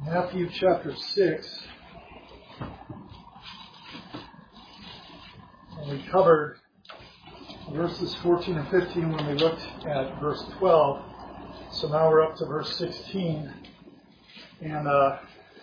Matthew chapter 6. And we covered verses 14 and 15 when we looked at verse 12. So now we're up to verse 16. And the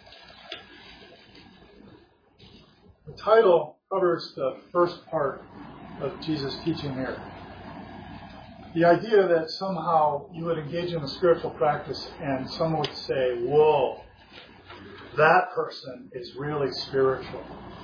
title covers the first part of Jesus' teaching here. The idea that somehow you would engage in a spiritual practice and someone would say, whoa, that person is really spiritual.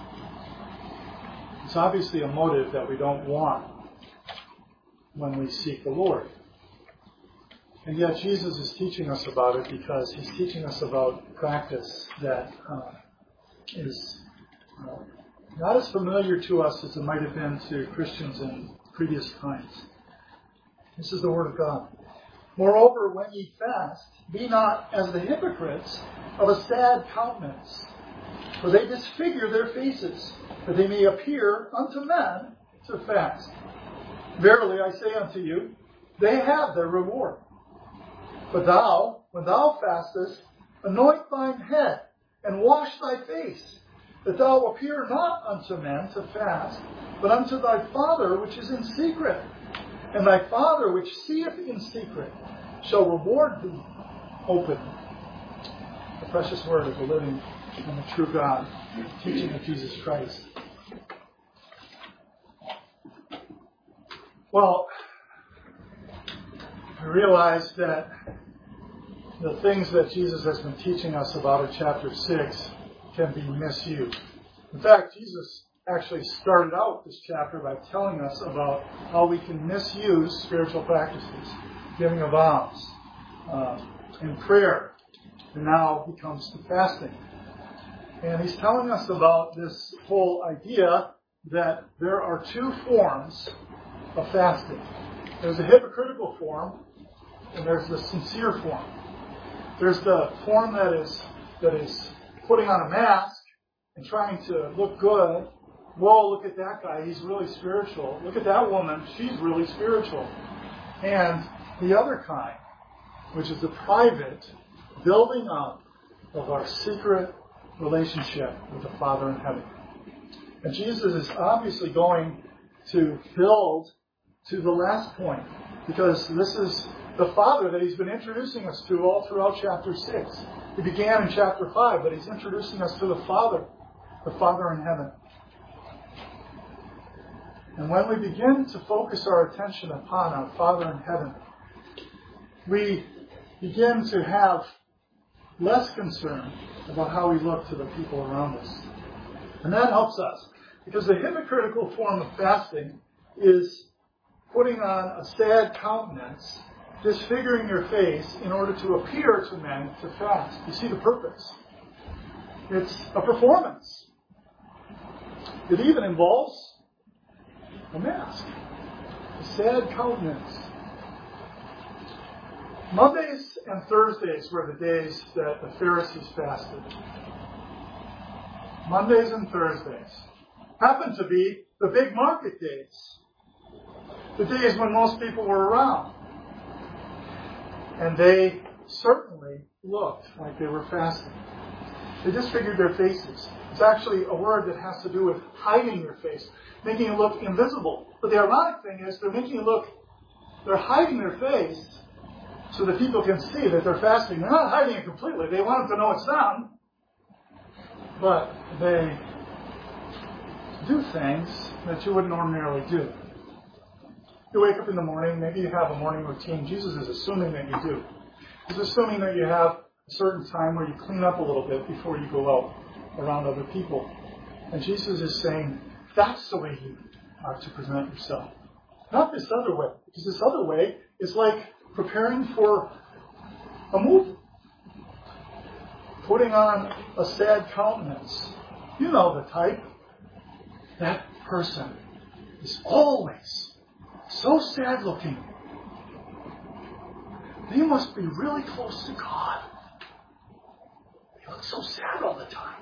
It's obviously a motive that we don't want when we seek the Lord. And yet Jesus is teaching us about it because he's teaching us about practice that is not as familiar to us as it might have been to Christians in previous times. This is the Word of God. Moreover, when ye fast, be not as the hypocrites of a sad countenance, for they disfigure their faces, that they may appear unto men to fast. Verily I say unto you, they have their reward. But thou, when thou fastest, anoint thine head, and wash thy face, that thou appear not unto men to fast, but unto thy Father which is in secret. And thy Father which seeth in secret shall reward thee openly. The precious word of the living and the true God, the teaching of Jesus Christ. Well, I realize that the things that Jesus has been teaching us about in chapter 6 can be misused. In fact, Jesus actually started out this chapter by telling us about how we can misuse spiritual practices, giving of alms, in prayer, and now he comes to fasting. And he's telling us about this whole idea that there are two forms of fasting. There's a hypocritical form, and there's the sincere form. There's the form that is putting on a mask and trying to look good. Whoa, look at that guy, he's really spiritual. Look at that woman, she's really spiritual. And the other kind, which is the private building up of our secret relationship with the Father in heaven. And Jesus is obviously going to build to the last point, because this is the Father that he's been introducing us to all throughout chapter 6. He began in chapter 5, but he's introducing us to the Father in heaven. And when we begin to focus our attention upon our Father in heaven, we begin to have less concern about how we look to the people around us. And that helps us, because the hypocritical form of fasting is putting on a sad countenance, disfiguring your face in order to appear to men to fast. You see the purpose. It's a performance. It even involves a mask, a sad countenance. Mondays and Thursdays were the days that the Pharisees fasted. Mondays and Thursdays happened to be the big market days, the days when most people were around. And they certainly looked like they were fasting. They disfigured their faces. It's actually a word that has to do with hiding your face, making it look invisible. But the ironic thing is they're hiding their face so that people can see that they're fasting. They're not hiding it completely. They want them to know it's them. But they do things that you wouldn't ordinarily do. You wake up in the morning, maybe you have a morning routine. Jesus is assuming that you do. He's assuming that you have a certain time where you clean up a little bit before you go out around other people. And Jesus is saying, that's the way you are to present yourself. Not this other way. Because this other way is like preparing for a movie. Putting on a sad countenance. You know the type. That person is always so sad looking. They must be really close to God. They look so sad all the time.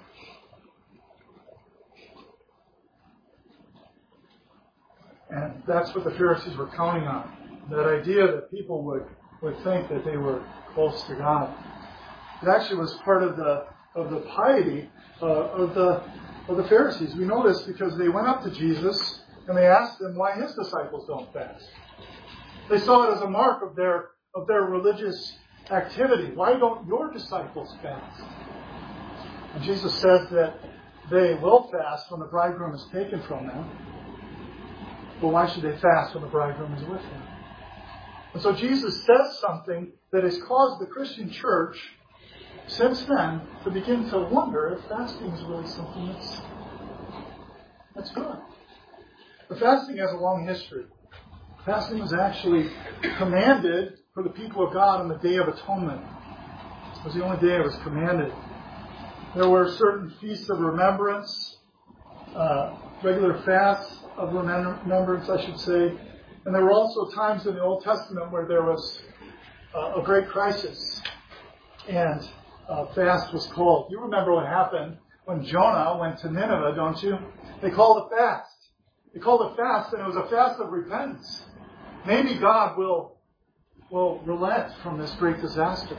And that's what the Pharisees were counting on. That idea that people would think that they were close to God. It actually was part of the piety of the Pharisees. We know this because they went up to Jesus and they asked him why his disciples don't fast. They saw it as a mark of their religious activity. Why don't your disciples fast? And Jesus says that they will fast when the bridegroom is taken from them. But why should they fast when the bridegroom is with them? And so Jesus says something that has caused the Christian church since then to begin to wonder if fasting is really something that's good. But fasting has a long history. Fasting was actually commanded for the people of God on the Day of Atonement. It was the only day it was commanded. There were certain feasts of remembrance, regular fasts of remembrance, I should say. And there were also times in the Old Testament where there was a great crisis and fast was called. You remember what happened when Jonah went to Nineveh, don't you? They called a fast. They called a fast, and it was a fast of repentance. Maybe God will relent from this great disaster.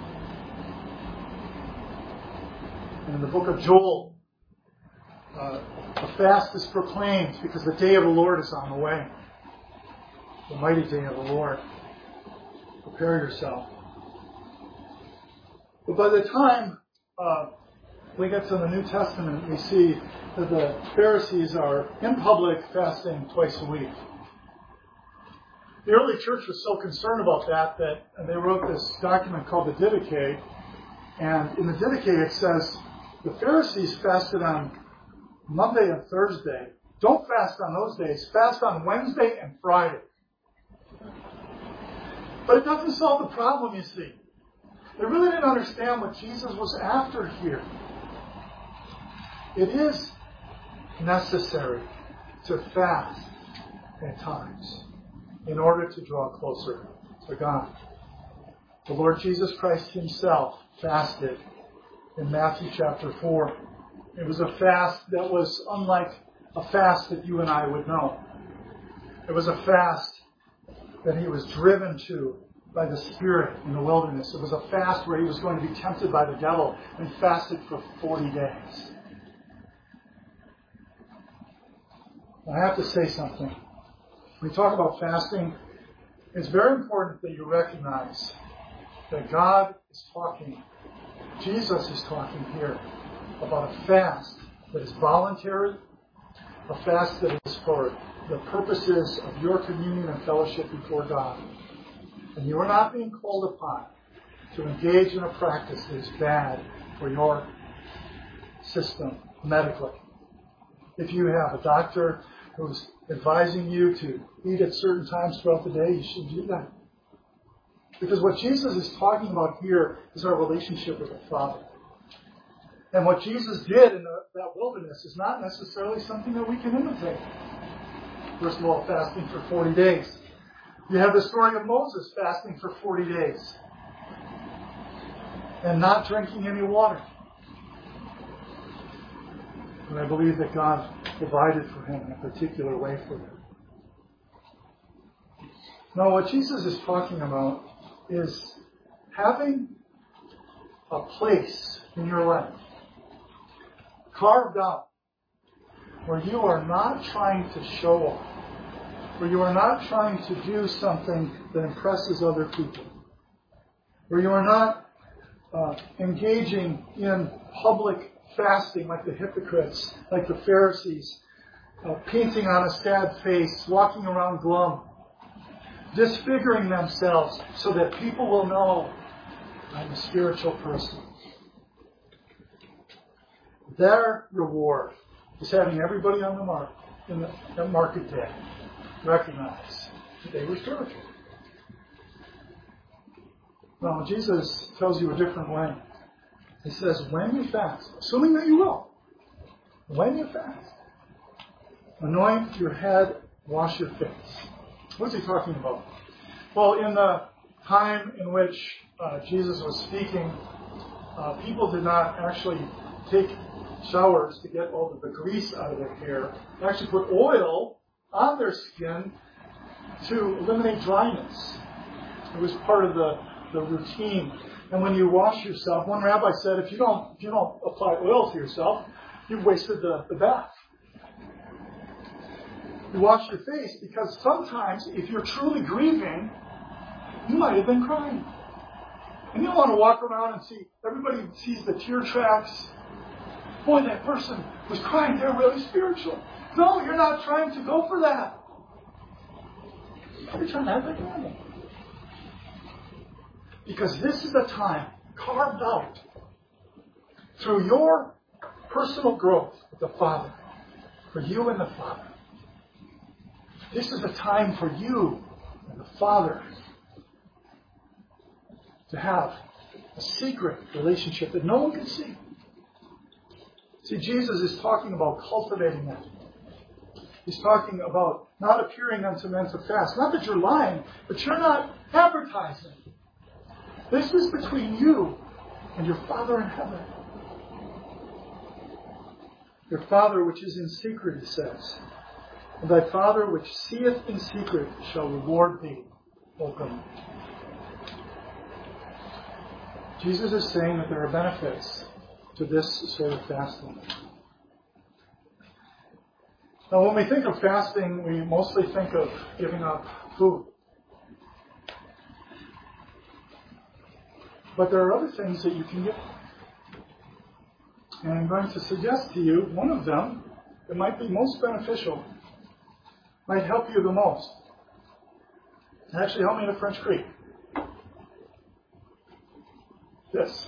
And in the book of Joel, a fast is proclaimed because the day of the Lord is on the way. The mighty day of the Lord. Prepare yourself. But by the time we get to the New Testament, we see that the Pharisees are in public fasting twice a week. The early church was so concerned about that they wrote this document called the Didache. And in the Didache it says, the Pharisees fasted on Monday and Thursday. Don't fast on those days. Fast on Wednesday and Friday. But it doesn't solve the problem, you see. They really didn't understand what Jesus was after here. It is necessary to fast at times in order to draw closer to God. The Lord Jesus Christ himself fasted in Matthew chapter 4. It was a fast that was unlike a fast that you and I would know. It was a fast that he was driven to by the Spirit in the wilderness. It was a fast where he was going to be tempted by the devil and fasted for 40 days. I have to say something. When we talk about fasting, it's very important that you recognize that God is talking, Jesus is talking here about a fast that is voluntary, a fast that is for the purposes of your communion and fellowship before God. And you are not being called upon to engage in a practice that is bad for your system medically. If you have a doctor who's advising you to eat at certain times throughout the day, you should do that. Because what Jesus is talking about here is our relationship with the Father. And what Jesus did in that wilderness is not necessarily something that we can imitate. First of all, fasting for 40 days. You have the story of Moses fasting for 40 days and not drinking any water. And I believe that God provided for him in a particular way for him. Now, what Jesus is talking about is having a place in your life carved out where you are not trying to show off, where you are not trying to do something that impresses other people, where you are not engaging in public fasting like the hypocrites, like the Pharisees, painting on a sad face, walking around glum, disfiguring themselves so that people will know I'm a spiritual person. Their reward is having everybody on the market day recognize that they were spiritual. Well, Jesus tells you a different way. He says, when you fast, assuming that you will, when you fast, anoint your head, wash your face. What's he talking about? Well, in the time in which Jesus was speaking, people did not actually take showers to get all of the grease out of their hair. They actually put oil on their skin to eliminate dryness. It was part of the the routine. And when you wash yourself, one rabbi said, if you don't apply oil to yourself, you've wasted the bath. You wash your face because sometimes, if you're truly grieving, you might have been crying. And you don't want to walk around and see, everybody sees the tear tracks. Boy, that person was crying, they're really spiritual. No, you're not trying to go for that. You're trying to act like normal. Because this is a time carved out through your personal growth with the Father, for you and the Father. This is a time for you and the Father to have a secret relationship that no one can see. See, Jesus is talking about cultivating that. He's talking about not appearing unto men to fast. Not that you're lying, but you're not advertising. This is between you and your Father in heaven. Your Father which is in secret, he says. And thy Father which seeth in secret shall reward thee openly. Jesus is saying that there are benefits to this sort of fasting. Now, when we think of fasting, we mostly think of giving up food. But there are other things that you can give. And I'm going to suggest to you one of them that might be most beneficial, might help you the most. It actually helped me at French Creek. This.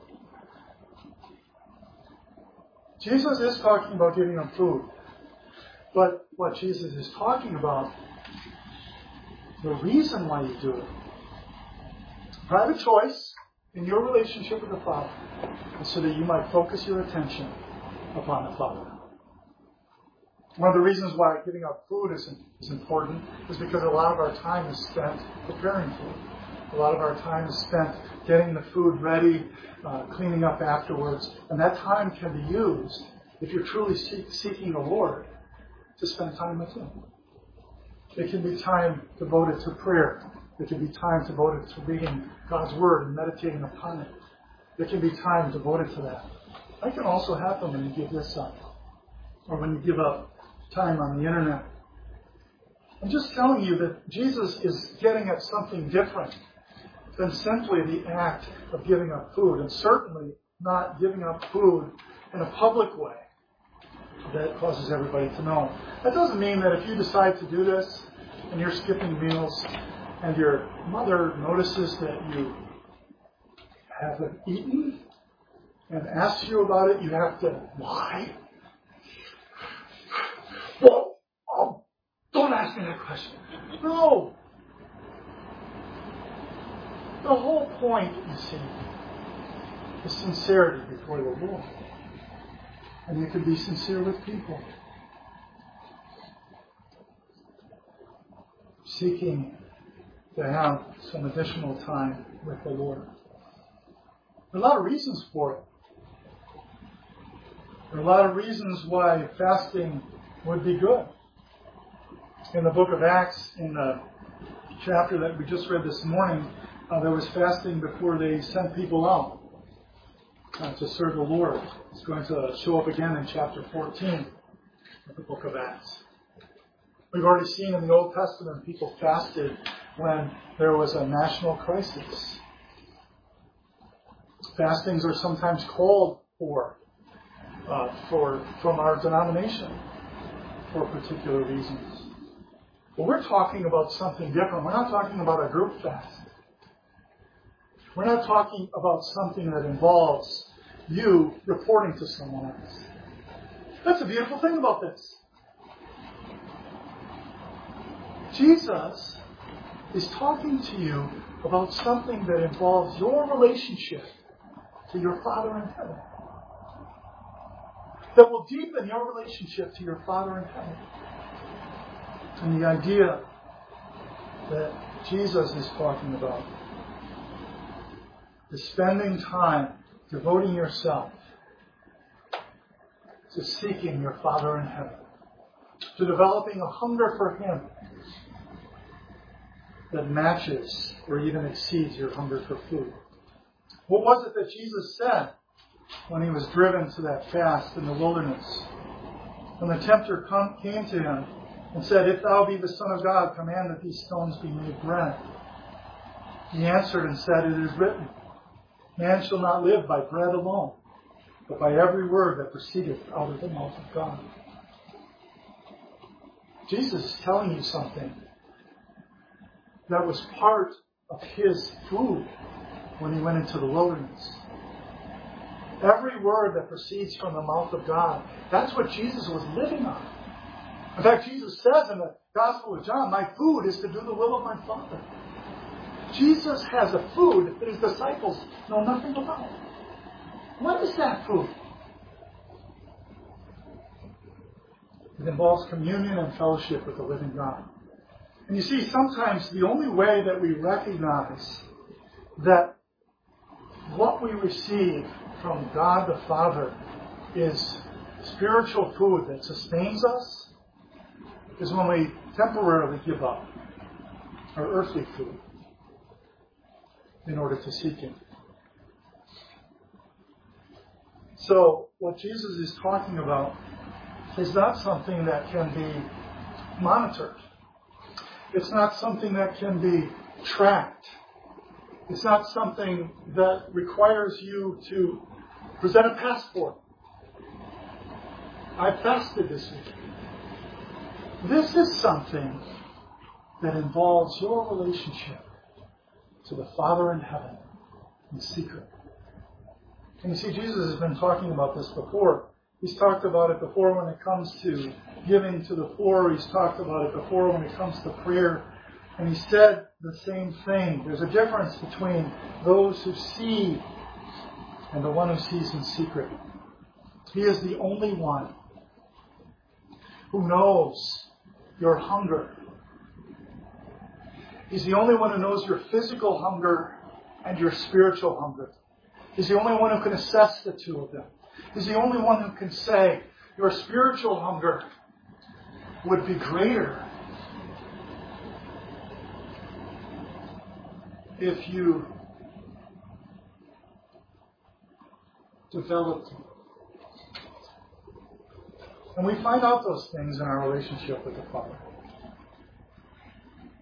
Jesus is talking about giving up food. But what Jesus is talking about, the reason why you do it, private choice in your relationship with the Father, is so that you might focus your attention upon the Father. One of the reasons why giving up food is important is because a lot of our time is spent preparing food. A lot of our time is spent getting the food ready, cleaning up afterwards. And that time can be used, if you're truly seeking the Lord, to spend time with Him. It can be time devoted to prayer. It can be time devoted to reading God's Word and meditating upon it. It can be time devoted to that. That can also happen when you give this up, or when you give up time on the internet. I'm just telling you that Jesus is getting at something different than simply the act of giving up food, and certainly not giving up food in a public way that causes everybody to know. That doesn't mean that if you decide to do this and you're skipping meals and your mother notices that you haven't eaten and asks you about it, you have to lie. Well, don't ask me that question. No. The whole point, you see, is sincerity before the Lord. And you can be sincere with people. Seeking to have some additional time with the Lord. There are a lot of reasons for it. There are a lot of reasons why fasting would be good. In the book of Acts, in the chapter that we just read this morning, there was fasting before they sent people out to serve the Lord. It's going to show up again in chapter 14 of the book of Acts. We've already seen in the Old Testament people fasted when there was a national crisis. Fastings are sometimes called for from our denomination for particular reasons. But we're talking about something different. We're not talking about a group fast. We're not talking about something that involves you reporting to someone else. That's a beautiful thing about this. Jesus is talking to you about something that involves your relationship to your Father in heaven. That will deepen your relationship to your Father in heaven. And the idea that Jesus is talking about is spending time devoting yourself to seeking your Father in heaven, to developing a hunger for Him, that matches or even exceeds your hunger for food. What was it that Jesus said when he was driven to that fast in the wilderness? When the tempter came to him and said, "If thou be the Son of God, command that these stones be made bread." He answered and said, "It is written, man shall not live by bread alone, but by every word that proceedeth out of the mouth of God." Jesus is telling you something that was part of his food when he went into the wilderness. Every word that proceeds from the mouth of God, that's what Jesus was living on. In fact, Jesus says in the Gospel of John, "My food is to do the will of my Father." Jesus has a food that his disciples know nothing about. What is that food? It involves communion and fellowship with the living God. And you see, sometimes the only way that we recognize that what we receive from God the Father is spiritual food that sustains us is when we temporarily give up our earthly food in order to seek Him. So, what Jesus is talking about is not something that can be monitored. It's not something that can be tracked. It's not something that requires you to present a passport. I fasted this week. This is something that involves your relationship to the Father in heaven in secret. And you see, Jesus has been talking about this before. He's talked about it before when it comes to giving to the poor. He's talked about it before when it comes to prayer. And he said the same thing. There's a difference between those who see and the one who sees in secret. He is the only one who knows your hunger. He's the only one who knows your physical hunger and your spiritual hunger. He's the only one who can assess the two of them. He's the only one who can say, your spiritual hunger would be greater if you developed it. And we find out those things in our relationship with the Father.